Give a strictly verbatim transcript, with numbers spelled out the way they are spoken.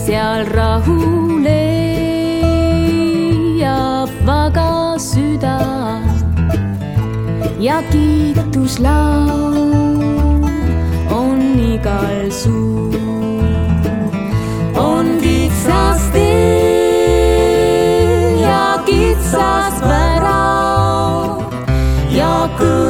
seal rahu leiab vaga süda ja kiituslaul on igal suul. On kitsas tee ja kitsas värav ja kõõr